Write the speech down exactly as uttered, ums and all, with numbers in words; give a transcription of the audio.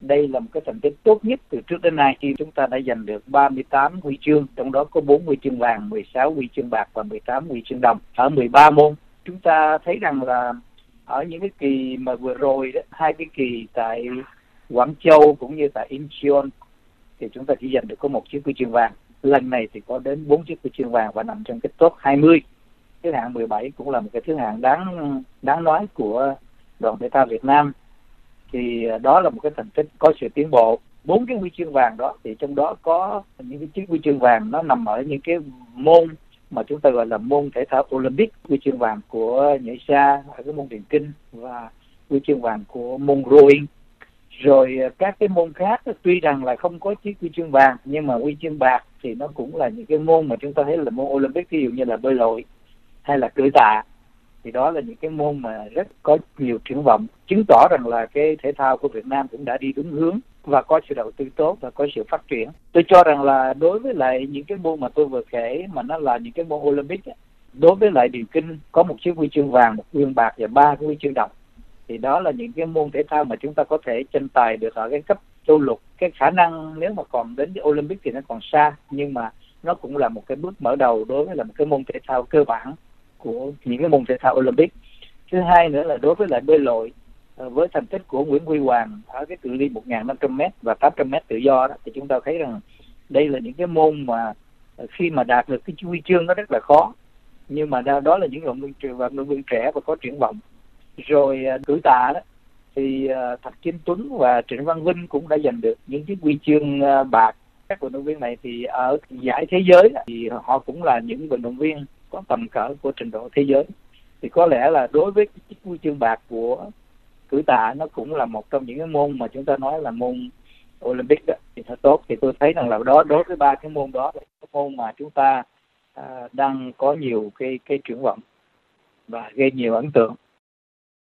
Đây là một cái thành tích tốt nhất từ trước đến nay khi chúng ta đã giành được ba mươi tám huy chương, trong đó có bốn huy chương vàng, mười sáu huy chương bạc và mười tám huy chương đồng ở mười ba môn. Chúng ta thấy rằng là ở những cái kỳ mà vừa rồi đó, hai cái kỳ tại Quảng Châu cũng như tại Incheon thì chúng ta chỉ giành được có một chiếc huy chương vàng. Lần này thì có đến bốn chiếc huy chương vàng và nằm trong cái top hai mươi. Thứ hạng mười bảy cũng là một cái thứ hạng đáng đáng nói của đoàn thể thao Việt Nam. Thì đó là một cái thành tích có sự tiến bộ. Bốn cái huy chương vàng đó thì trong đó có những cái chiếc huy chương vàng nó nằm ở những cái môn mà chúng ta gọi là môn thể thao Olympic. Huy chương vàng của nhảy xa ở cái môn điền kinh và huy chương vàng của môn rowing. Rồi các cái môn khác tuy rằng là không có chiếc huy chương vàng nhưng mà huy chương bạc thì nó cũng là những cái môn mà chúng ta thấy là môn Olympic, ví dụ như là bơi lội hay là cưỡi tạ. Thì đó là những cái môn mà rất có nhiều triển vọng, chứng tỏ rằng là cái thể thao của Việt Nam cũng đã đi đúng hướng và có sự đầu tư tốt và có sự phát triển. Tôi cho rằng là đối với lại những cái môn mà tôi vừa kể mà nó là những cái môn Olympic, đối với lại điền kinh có một chiếc huy chương vàng, một huy chương bạc và ba cái huy chương đồng. Thì đó là những cái môn thể thao mà chúng ta có thể tranh tài được ở cái cấp châu lục. Cái khả năng nếu mà còn đến cái Olympic thì nó còn xa, nhưng mà nó cũng là một cái bước mở đầu đối với là một cái môn thể thao cơ bản của những cái môn thể thao Olympic. Thứ hai nữa là đối với lại bơi lội, với thành tích của Nguyễn Huy Hoàng ở cái cự ly một nghìn năm trăm mét và tám trăm mét tự do đó, thì chúng ta thấy rằng đây là những cái môn mà khi mà đạt được cái huy chương nó rất là khó, nhưng mà đó là những vận động viên vận động viên trẻ và có triển vọng. Rồi cưỡi tạ đó thì Thạch Kim Tuấn và Trịnh Văn Vinh cũng đã giành được những chiếc huy chương bạc. Các vận động viên này thì ở giải thế giới thì họ cũng là những vận động viên có tầm cỡ của trình độ thế giới. Thì có lẽ là đối với cái chiếc huy chương bạc của cưỡi tạ nó cũng là một trong những cái môn mà chúng ta nói là môn Olympic đó, thì thật tốt. Thì tôi thấy rằng là đó đối với ba cái môn đó là cái môn mà chúng ta à, đang có nhiều cái cái triển vọng và gây nhiều ấn tượng.